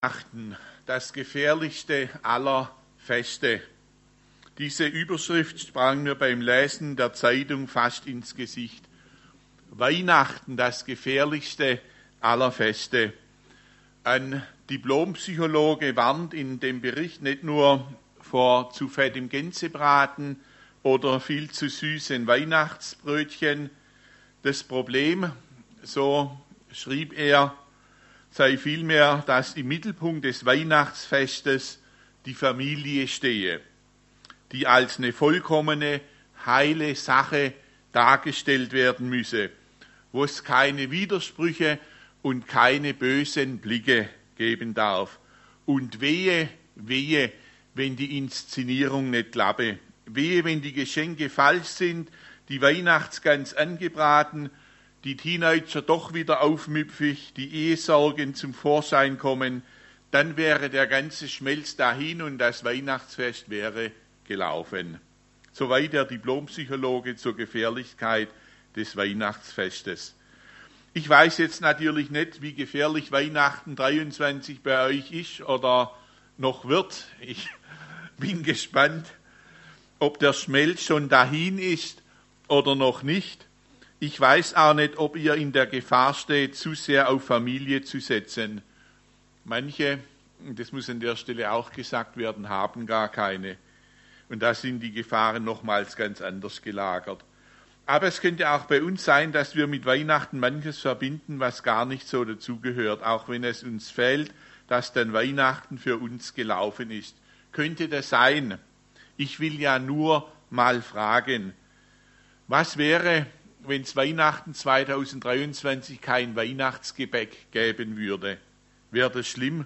Weihnachten, das gefährlichste aller Feste. Diese Überschrift sprang mir beim Lesen der Zeitung fast ins Gesicht. Weihnachten, das gefährlichste aller Feste. Ein Diplompsychologe warnt in dem Bericht nicht nur vor zu fettem Gänsebraten oder viel zu süßen Weihnachtsbrötchen. Das Problem, so schrieb er, sei vielmehr, dass im Mittelpunkt des Weihnachtsfestes die Familie stehe, die als eine vollkommene, heile Sache dargestellt werden müsse, wo es keine Widersprüche und keine bösen Blicke geben darf. Und wehe, wehe, wenn die Inszenierung nicht klappe. Wehe, wenn die Geschenke falsch sind, die Weihnachtsgans angebraten, die Teenager doch wieder aufmüpfig, die Ehesorgen zum Vorschein kommen, dann wäre der ganze Schmelz dahin und das Weihnachtsfest wäre gelaufen. Soweit der Diplompsychologe zur Gefährlichkeit des Weihnachtsfestes. Ich weiß jetzt natürlich nicht, wie gefährlich Weihnachten 23 bei euch ist oder noch wird. Ich bin gespannt, ob der Schmelz schon dahin ist oder noch nicht. Ich weiß auch nicht, ob ihr in der Gefahr steht, zu sehr auf Familie zu setzen. Manche, das muss an der Stelle auch gesagt werden, haben gar keine. Und da sind die Gefahren nochmals ganz anders gelagert. Aber es könnte auch bei uns sein, dass wir mit Weihnachten manches verbinden, was gar nicht so dazugehört, auch wenn es uns fehlt, dass dann Weihnachten für uns gelaufen ist. Könnte das sein? Ich will ja nur mal fragen, was wäre, wenn es Weihnachten 2023 kein Weihnachtsgebäck geben würde? Wäre das schlimm?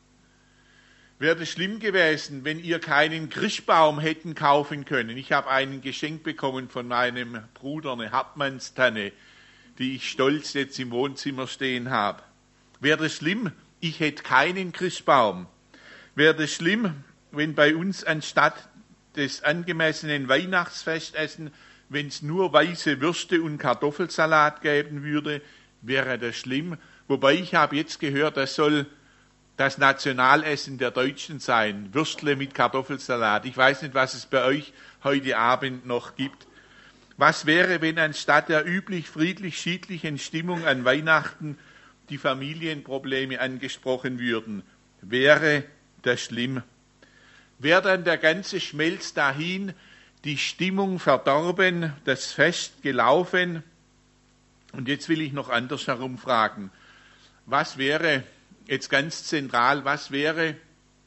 Wäre das schlimm gewesen, wenn ihr keinen Christbaum hätten kaufen können? Ich habe einen Geschenk bekommen von meinem Bruder, eine Hartmannstanne, die ich stolz jetzt im Wohnzimmer stehen habe. Wäre das schlimm? Ich hätte keinen Christbaum. Wäre das schlimm, wenn bei uns anstatt des angemessenen Weihnachtsfestessen, wenn es nur weiße Würste und Kartoffelsalat geben würde? Wäre das schlimm? Wobei ich habe jetzt gehört, das soll das Nationalessen der Deutschen sein, Würstle mit Kartoffelsalat. Ich weiß nicht, was es bei euch heute Abend noch gibt. Was wäre, wenn anstatt der üblich friedlich-schiedlichen Stimmung an Weihnachten die Familienprobleme angesprochen würden? Wäre das schlimm? Wäre dann der ganze Schmelz dahin, die Stimmung verdorben, das Fest gelaufen? Und jetzt will ich noch andersherum fragen. Was wäre, jetzt ganz zentral, was wäre,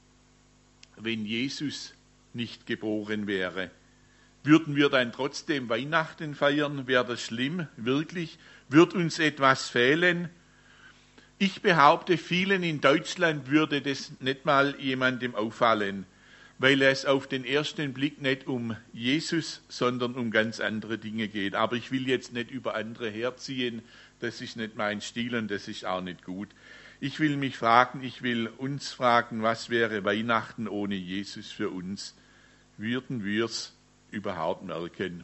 wenn Jesus nicht geboren wäre? Würden wir dann trotzdem Weihnachten feiern? Wäre das schlimm? Wirklich? Wird uns etwas fehlen? Ich behaupte, vielen in Deutschland würde das nicht mal jemandem auffallen, weil es auf den ersten Blick nicht um Jesus, sondern um ganz andere Dinge geht. Aber ich will jetzt nicht über andere herziehen, das ist nicht mein Stil und das ist auch nicht gut. Ich will mich fragen, ich will uns fragen, was wäre Weihnachten ohne Jesus für uns? Würden wir es überhaupt merken?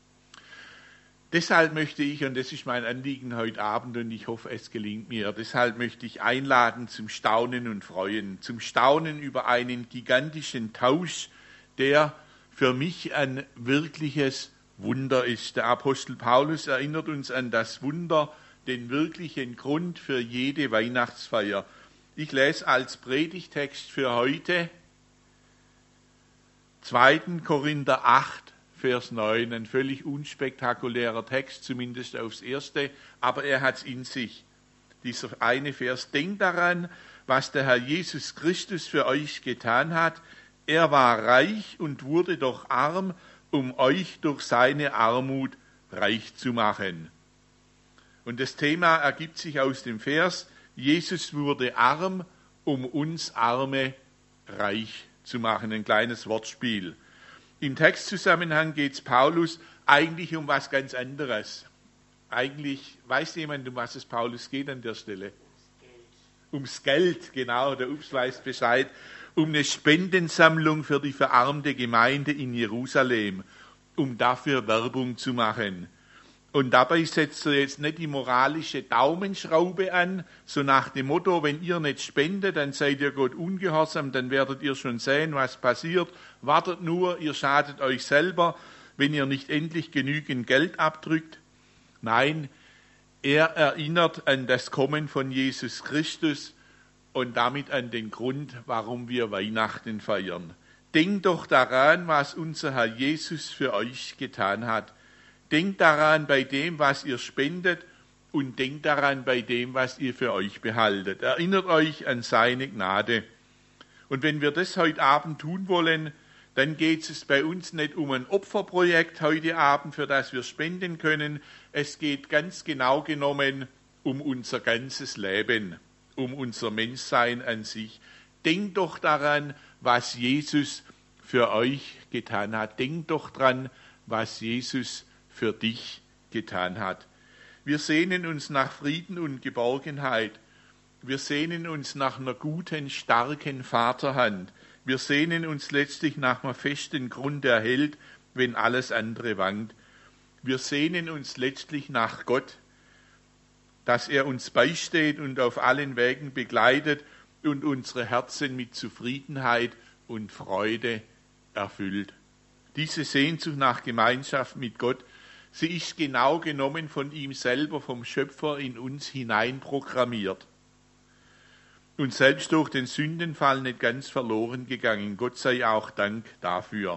Deshalb möchte ich, und das ist mein Anliegen heute Abend und ich hoffe, es gelingt mir, deshalb möchte ich einladen zum Staunen und Freuen, zum Staunen über einen gigantischen Tausch, der für mich ein wirkliches Wunder ist. Der Apostel Paulus erinnert uns an das Wunder, den wirklichen Grund für jede Weihnachtsfeier. Ich lese als Predigtext für heute 2. Korinther 8, Vers 9, ein völlig unspektakulärer Text, zumindest aufs Erste, aber er hat es in sich. Dieser eine Vers, denkt daran, was der Herr Jesus Christus für euch getan hat. Er war reich und wurde doch arm, um euch durch seine Armut reich zu machen. Und das Thema ergibt sich aus dem Vers, Jesus wurde arm, um uns Arme reich zu machen. Ein kleines Wortspiel. Im Textzusammenhang geht es Paulus eigentlich um was ganz anderes. Eigentlich, weiß jemand, um was es Paulus geht an der Stelle? Ums Geld, genau, der Ups weiß Bescheid. Um eine Spendensammlung für die verarmte Gemeinde in Jerusalem, um dafür Werbung zu machen. Und dabei setzt er jetzt nicht die moralische Daumenschraube an, so nach dem Motto, wenn ihr nicht spendet, dann seid ihr Gott ungehorsam, dann werdet ihr schon sehen, was passiert. Wartet nur, ihr schadet euch selber, wenn ihr nicht endlich genügend Geld abdrückt. Nein, er erinnert an das Kommen von Jesus Christus und damit an den Grund, warum wir Weihnachten feiern. Denkt doch daran, was unser Herr Jesus für euch getan hat. Denkt daran bei dem, was ihr spendet, und denkt daran bei dem, was ihr für euch behaltet. Erinnert euch an seine Gnade. Und wenn wir das heute Abend tun wollen, dann geht es bei uns nicht um ein Opferprojekt heute Abend, für das wir spenden können. Es geht ganz genau genommen um unser ganzes Leben, um unser Menschsein an sich. Denkt doch daran, was Jesus für euch getan hat. Denkt doch dran, was Jesus für dich getan hat. Wir sehnen uns nach Frieden und Geborgenheit. Wir sehnen uns nach einer guten, starken Vaterhand. Wir sehnen uns letztlich nach einem festen Grund, der hält, wenn alles andere wankt. Wir sehnen uns letztlich nach Gott, dass er uns beisteht und auf allen Wegen begleitet und unsere Herzen mit Zufriedenheit und Freude erfüllt. Diese Sehnsucht nach Gemeinschaft mit Gott, sie ist genau genommen von ihm selber, vom Schöpfer, in uns hineinprogrammiert. Und selbst durch den Sündenfall nicht ganz verloren gegangen. Gott sei auch Dank dafür.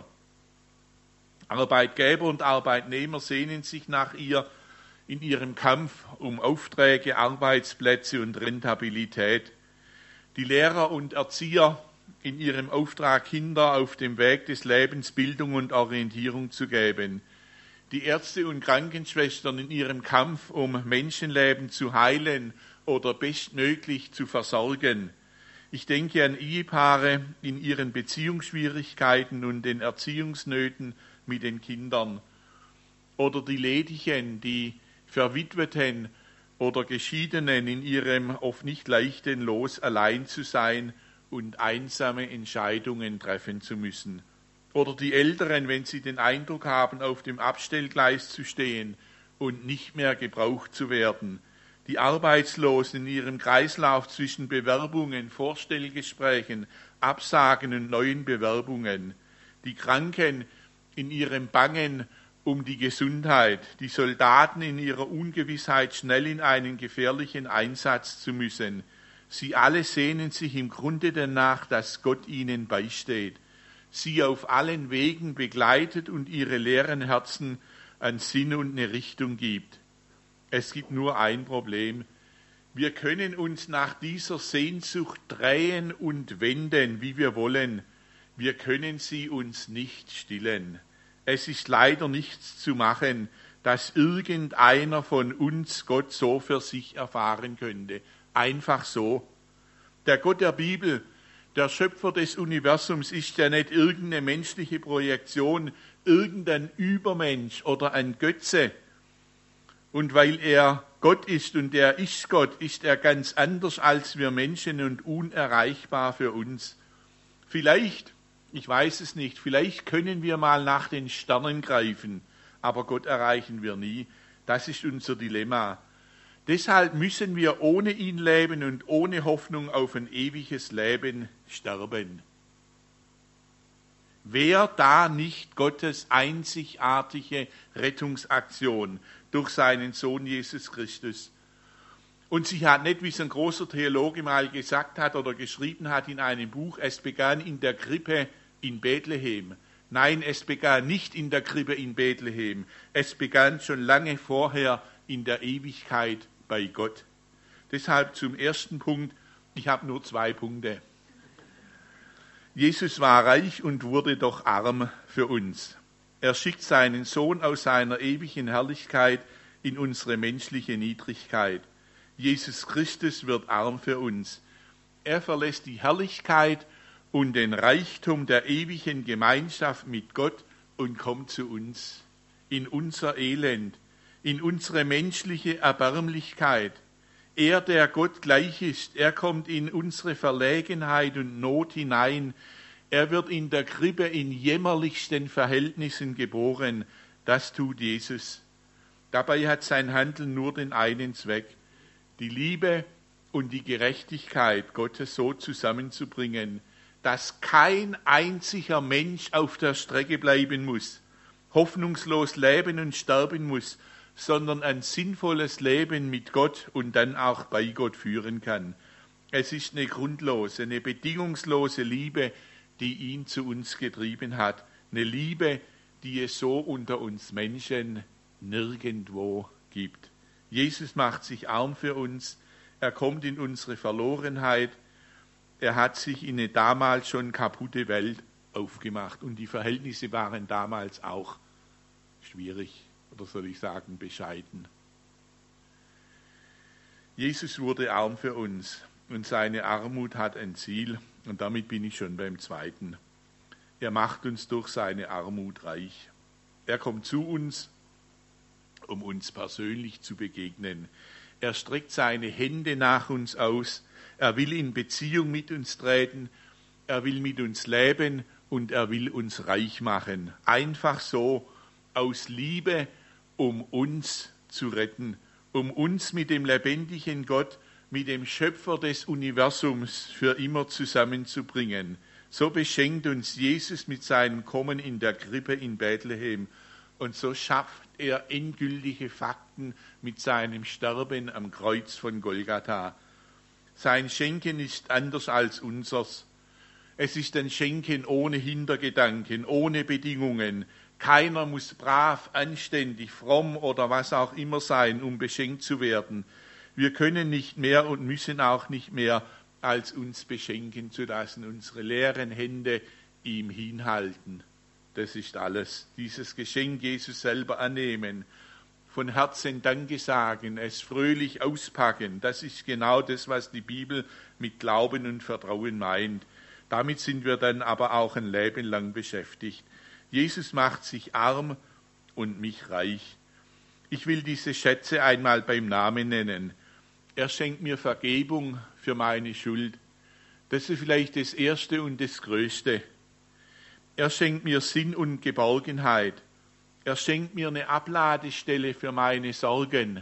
Arbeitgeber und Arbeitnehmer sehnen sich nach ihr in ihrem Kampf um Aufträge, Arbeitsplätze und Rentabilität. Die Lehrer und Erzieher in ihrem Auftrag, Kinder auf dem Weg des Lebens Bildung und Orientierung zu geben. Die Ärzte und Krankenschwestern in ihrem Kampf, um Menschenleben zu heilen oder bestmöglich zu versorgen. Ich denke an Ehepaare in ihren Beziehungsschwierigkeiten und den Erziehungsnöten mit den Kindern. Oder die Ledigen, die Verwitweten oder Geschiedenen in ihrem oft nicht leichten Los, allein zu sein und einsame Entscheidungen treffen zu müssen. Oder die Älteren, wenn sie den Eindruck haben, auf dem Abstellgleis zu stehen und nicht mehr gebraucht zu werden. Die Arbeitslosen in ihrem Kreislauf zwischen Bewerbungen, Vorstellgesprächen, Absagen und neuen Bewerbungen. Die Kranken in ihrem Bangen um die Gesundheit. Die Soldaten in ihrer Ungewissheit, schnell in einen gefährlichen Einsatz zu müssen. Sie alle sehnen sich im Grunde danach, dass Gott ihnen beisteht, sie auf allen Wegen begleitet und ihre leeren Herzen einen Sinn und eine Richtung gibt. Es gibt nur ein Problem. Wir können uns nach dieser Sehnsucht drehen und wenden, wie wir wollen. Wir können sie uns nicht stillen. Es ist leider nichts zu machen, dass irgendeiner von uns Gott so für sich erfahren könnte. Einfach so. Der Gott der Bibel, der Schöpfer des Universums, ist ja nicht irgendeine menschliche Projektion, irgendein Übermensch oder ein Götze. Und weil er Gott ist und er ist Gott, ist er ganz anders als wir Menschen und unerreichbar für uns. Vielleicht, ich weiß es nicht, vielleicht können wir mal nach den Sternen greifen, aber Gott erreichen wir nie. Das ist unser Dilemma. Deshalb müssen wir ohne ihn leben und ohne Hoffnung auf ein ewiges Leben sterben. Wäre da nicht Gottes einzigartige Rettungsaktion durch seinen Sohn Jesus Christus? Und sie hat nicht, wie es ein großer Theologe mal gesagt hat oder geschrieben hat in einem Buch, es begann in der Krippe in Bethlehem. Nein, es begann nicht in der Krippe in Bethlehem. Es begann schon lange vorher in der Ewigkeit bei Gott. Deshalb zum ersten Punkt, ich habe nur 2 Punkte. Jesus war reich und wurde doch arm für uns. Er schickt seinen Sohn aus seiner ewigen Herrlichkeit in unsere menschliche Niedrigkeit. Jesus Christus wird arm für uns. Er verlässt die Herrlichkeit und den Reichtum der ewigen Gemeinschaft mit Gott und kommt zu uns, in unser Elend, in unsere menschliche Erbärmlichkeit. Er, der Gott gleich ist, er kommt in unsere Verlegenheit und Not hinein. Er wird in der Krippe in jämmerlichsten Verhältnissen geboren. Das tut Jesus. Dabei hat sein Handeln nur den einen Zweck, die Liebe und die Gerechtigkeit Gottes so zusammenzubringen, dass kein einziger Mensch auf der Strecke bleiben muss, hoffnungslos leben und sterben muss, sondern ein sinnvolles Leben mit Gott und dann auch bei Gott führen kann. Es ist eine grundlose, eine bedingungslose Liebe, die ihn zu uns getrieben hat. Eine Liebe, die es so unter uns Menschen nirgendwo gibt. Jesus macht sich arm für uns. Er kommt in unsere Verlorenheit. Er hat sich in eine damals schon kaputte Welt aufgemacht. Und die Verhältnisse waren damals auch schwierig, oder soll ich sagen, bescheiden. Jesus wurde arm für uns und seine Armut hat ein Ziel. Und damit bin ich schon beim zweiten. Er macht uns durch seine Armut reich. Er kommt zu uns, um uns persönlich zu begegnen. Er streckt seine Hände nach uns aus. Er will in Beziehung mit uns treten. Er will mit uns leben und er will uns reich machen. Einfach so aus Liebe, um uns zu retten, um uns mit dem lebendigen Gott, mit dem Schöpfer des Universums für immer zusammenzubringen. So beschenkt uns Jesus mit seinem Kommen in der Krippe in Bethlehem. Und so schafft er endgültige Fakten mit seinem Sterben am Kreuz von Golgatha. Sein Schenken ist anders als unseres. Es ist ein Schenken ohne Hintergedanken, ohne Bedingungen. Keiner muss brav, anständig, fromm oder was auch immer sein, um beschenkt zu werden. Wir können nicht mehr und müssen auch nicht mehr, als uns beschenken zu lassen, unsere leeren Hände ihm hinhalten. Das ist alles. Dieses Geschenk Jesus selber annehmen, von Herzen Danke sagen, es fröhlich auspacken, das ist genau das, was die Bibel mit Glauben und Vertrauen meint. Damit sind wir dann aber auch ein Leben lang beschäftigt. Jesus macht sich arm und mich reich. Ich will diese Schätze einmal beim Namen nennen. Er schenkt mir Vergebung für meine Schuld. Das ist vielleicht das Erste und das Größte. Er schenkt mir Sinn und Geborgenheit. Er schenkt mir eine Abladestelle für meine Sorgen.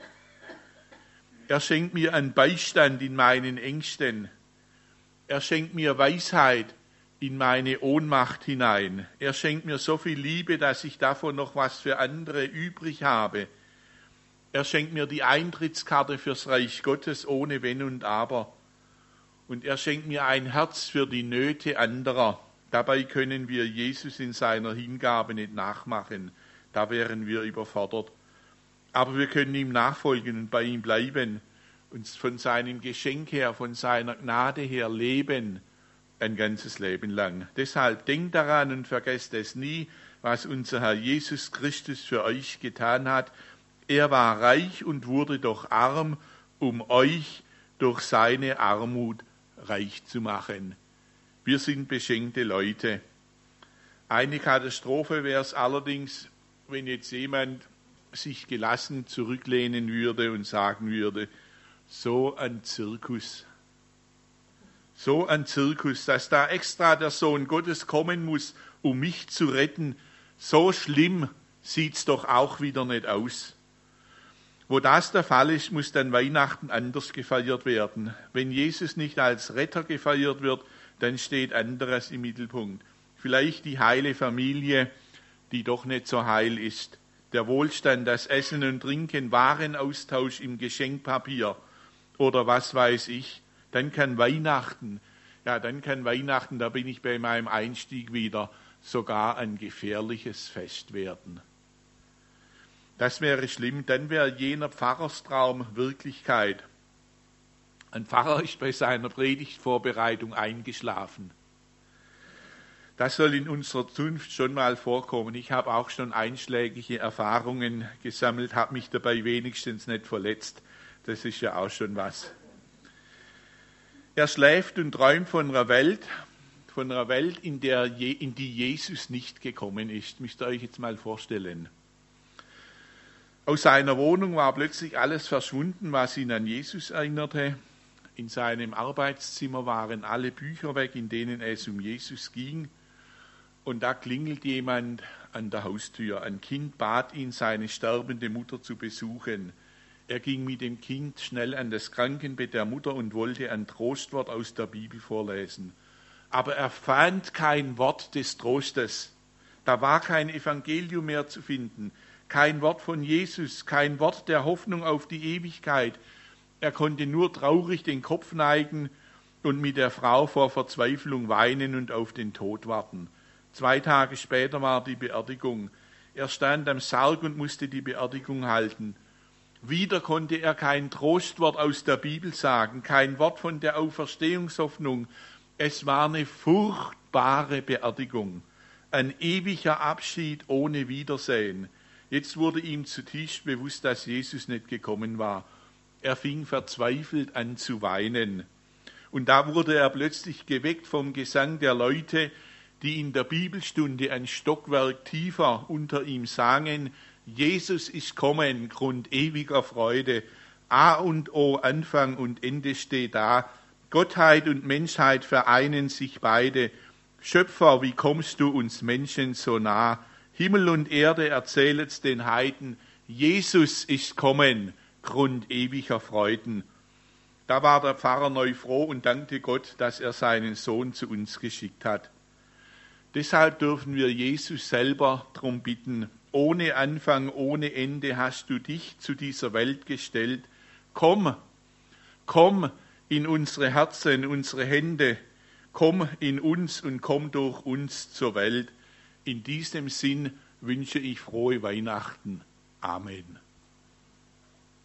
Er schenkt mir einen Beistand in meinen Ängsten. Er schenkt mir Weisheit in meine Ohnmacht hinein. Er schenkt mir so viel Liebe, dass ich davon noch was für andere übrig habe. Er schenkt mir die Eintrittskarte fürs Reich Gottes ohne Wenn und Aber. Und er schenkt mir ein Herz für die Nöte anderer. Dabei können wir Jesus in seiner Hingabe nicht nachmachen. Da wären wir überfordert. Aber wir können ihm nachfolgen und bei ihm bleiben. Uns von seinem Geschenk her, von seiner Gnade her leben, ein ganzes Leben lang. Deshalb denkt daran und vergesst es nie, was unser Herr Jesus Christus für euch getan hat. Er war reich und wurde doch arm, um euch durch seine Armut reich zu machen. Wir sind beschenkte Leute. Eine Katastrophe wäre es allerdings, wenn jetzt jemand sich gelassen zurücklehnen würde und sagen würde, so ein Zirkus, dass da extra der Sohn Gottes kommen muss, um mich zu retten. So schlimm sieht's doch auch wieder nicht aus. Wo das der Fall ist, muss dann Weihnachten anders gefeiert werden. Wenn Jesus nicht als Retter gefeiert wird, dann steht anderes im Mittelpunkt. Vielleicht die heile Familie, die doch nicht so heil ist. Der Wohlstand, das Essen und Trinken, Warenaustausch im Geschenkpapier oder was weiß ich. Dann kann Weihnachten, da bin ich bei meinem Einstieg wieder, sogar ein gefährliches Fest werden. Das wäre schlimm, dann wäre jener Pfarrerstraum Wirklichkeit. Ein Pfarrer ist bei seiner Predigtvorbereitung eingeschlafen. Das soll in unserer Zunft schon mal vorkommen. Ich habe auch schon einschlägige Erfahrungen gesammelt, habe mich dabei wenigstens nicht verletzt. Das ist ja auch schon was. Er schläft und träumt von einer Welt, in die Jesus nicht gekommen ist. Müsst ihr euch jetzt mal vorstellen. Aus seiner Wohnung war plötzlich alles verschwunden, was ihn an Jesus erinnerte. In seinem Arbeitszimmer waren alle Bücher weg, in denen es um Jesus ging. Und da klingelt jemand an der Haustür. Ein Kind bat ihn, seine sterbende Mutter zu besuchen. Er ging mit dem Kind schnell an das Krankenbett der Mutter und wollte ein Trostwort aus der Bibel vorlesen. Aber er fand kein Wort des Trostes. Da war kein Evangelium mehr zu finden, kein Wort von Jesus, kein Wort der Hoffnung auf die Ewigkeit. Er konnte nur traurig den Kopf neigen und mit der Frau vor Verzweiflung weinen und auf den Tod warten. 2 Tage später war die Beerdigung. Er stand am Sarg und musste die Beerdigung halten. Wieder konnte er kein Trostwort aus der Bibel sagen, kein Wort von der Auferstehungshoffnung. Es war eine furchtbare Beerdigung, ein ewiger Abschied ohne Wiedersehen. Jetzt wurde ihm zutiefst bewusst, dass Jesus nicht gekommen war. Er fing verzweifelt an zu weinen. Und da wurde er plötzlich geweckt vom Gesang der Leute, die in der Bibelstunde ein Stockwerk tiefer unter ihm sangen: Jesus ist kommen, Grund ewiger Freude. A und O, Anfang und Ende steht da. Gottheit und Menschheit vereinen sich beide. Schöpfer, wie kommst du uns Menschen so nah? Himmel und Erde erzählet's den Heiden. Jesus ist kommen, Grund ewiger Freuden. Da war der Pfarrer neu froh und dankte Gott, dass er seinen Sohn zu uns geschickt hat. Deshalb dürfen wir Jesus selber darum bitten: Ohne Anfang, ohne Ende hast du dich zu dieser Welt gestellt. Komm in unsere Herzen, in unsere Hände. Komm in uns und komm durch uns zur Welt. In diesem Sinn wünsche ich frohe Weihnachten. Amen.